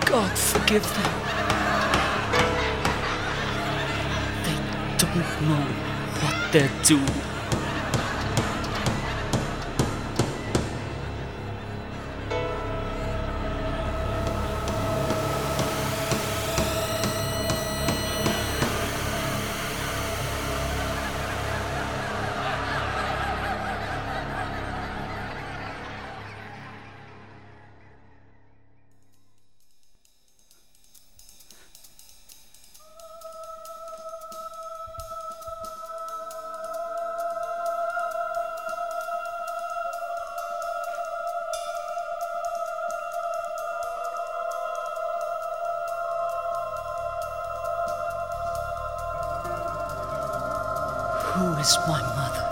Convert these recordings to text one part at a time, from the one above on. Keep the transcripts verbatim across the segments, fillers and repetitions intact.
God, forgive them. They don't know what they're doing. Who is my mother?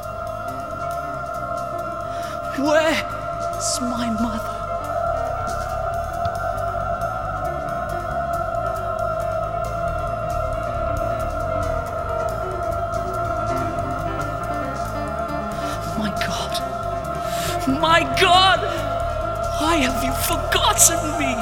Where is my mother? My God, my God, why have you forgotten me?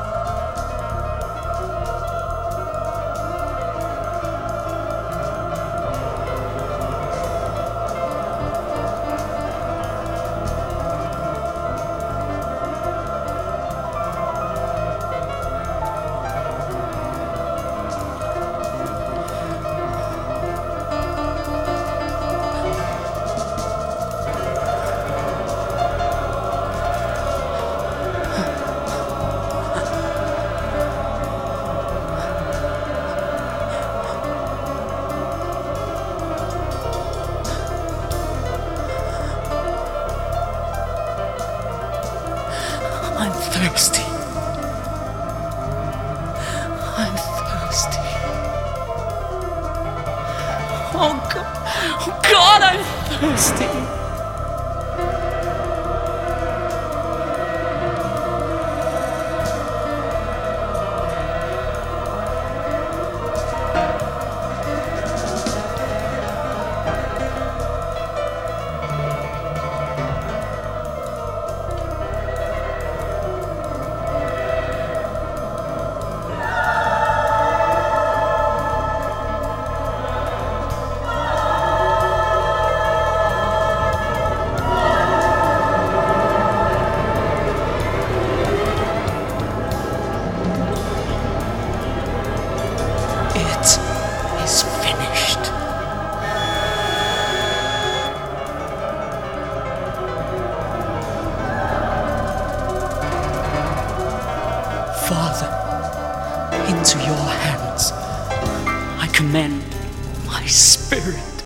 I'm thirsty. I'm thirsty. Oh God, oh God, I'm thirsty. It is finished. Father, into your hands I commend my spirit.